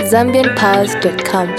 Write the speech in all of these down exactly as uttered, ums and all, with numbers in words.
zambian pals dot com.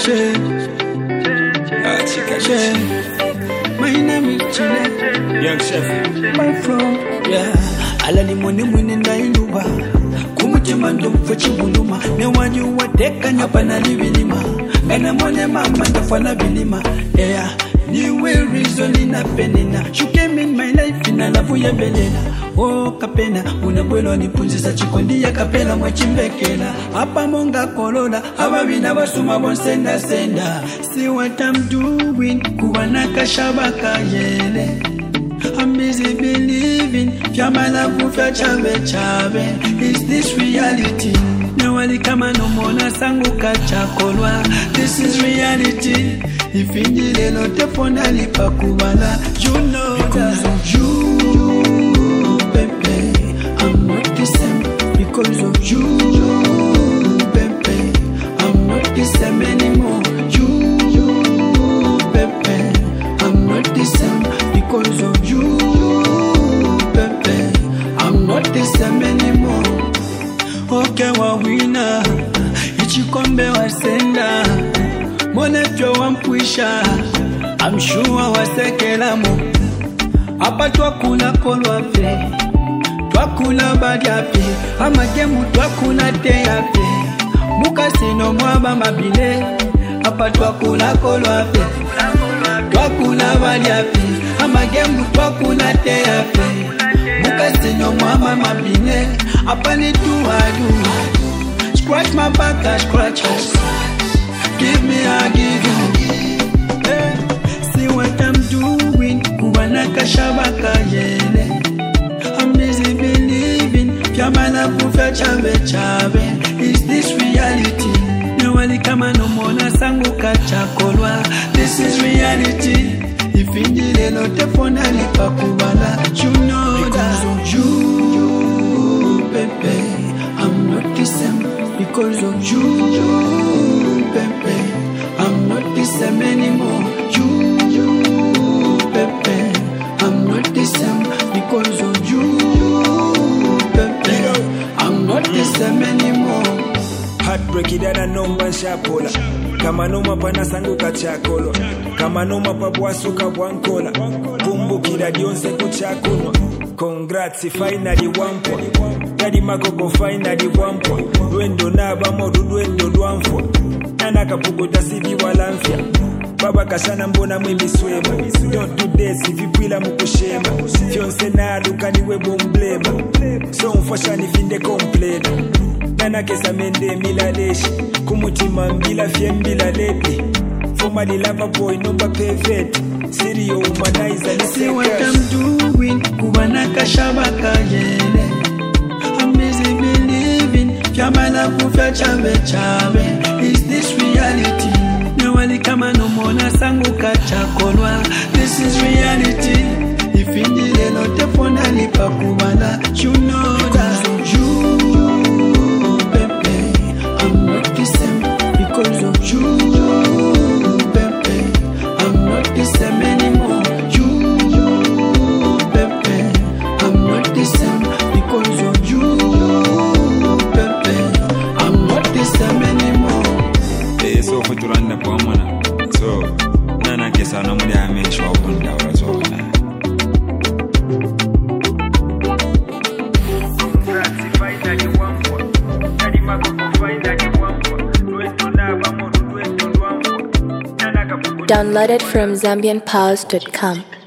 My name is Chile, Young Chef. my from, yeah. Alani mwene mwene ndailuba kumutima ndumfe chibuluma newanyu wateka nyapa na libilima ngana mwone mama ndafana bilima, yeah. Niwe reason ina penina. You came in my life ina lavu ya belela. Oh kapena unabwelo nipunzisa chikondi ya kapela mwachimbekela. Apa monga kolola ababina basuma bonsenda senda. See what I'm doing kuwanaka shabaka yele. I'm busy believing Fyamalavu fya chave chave. Is this reality? Nawali kama nomona sangu kachakolwa. This is reality. If injile no tefona lipa kubala. You know because that of you, baby, I'm not the same. Because of you, baby, I'm not the same anymore. You, baby, I'm not the same. Because of you, baby, I'm not the same anymore. Okay, wawina, ichikombe wasenda. Mone pyo wampwisha, I'm sure wasekelamo. Apa twakula kolwape, twakula badyape, amagemu twakula teyape. Mukasino mwaba mabile, apa twakula kolwape, twakula badyape, amagemu twakula teyape. Mukasino mwaba mabile, apa ni tuwadu. Scratch my back, I scratch us. Give me, I give you. Hey, see what I'm doing. Kuwanaka shabaka yele. I'm busy believing. Fyamalavu fya chave chave. Is this reality? Nawali kama nomona sangu kachakolwa. This is reality. If injile no tefona lipa kubala. You know because that of you, baby, I'm not the same. Because of you, baby, I'm not the same anymore. You, baby, I'm not the same. Because of you, baby, I'm not the same anymore. Heartbreak idana nomba shapola. Kama noma pana sangu kachakolo. Kama noma pabwasuka bwankola. Kumbukira dionse kuchakunwa. Congrats, finally wampo. Daddy Magogo finally wampo. Lwendo naba modu lwendo lwamfo. Nana kapuguta sibi walamfya. Baba kasana mbona mwimi swema. Don't do this if you pila mukushema. Fionse na aduka niwe bomblema. So mfasha nifinde komplena. Nana kesa mende milaleshi. Kumutima mbila fye mbila leti. Formerly lover boy number perfect. Sirio humanizer. See what I'm doing. Kuwanaka shabaka yele. I'm busy believing. Fyamalavu fya chave chave. Is this reality? Nawali kama nomona sangu kachakolwa. This is reality. If injile no tefona lipa kubala. You know that of you, baby, I'm not the same. Because of you, baby, I'm not the same anymore. You, baby, I'm not the same. Because of you, baby, I'm not the same anymore. Eh, so for to run the pomona. So, nana kesa no mudi ame shwa ukunda wa so na. Downloaded from zambian pals dot com.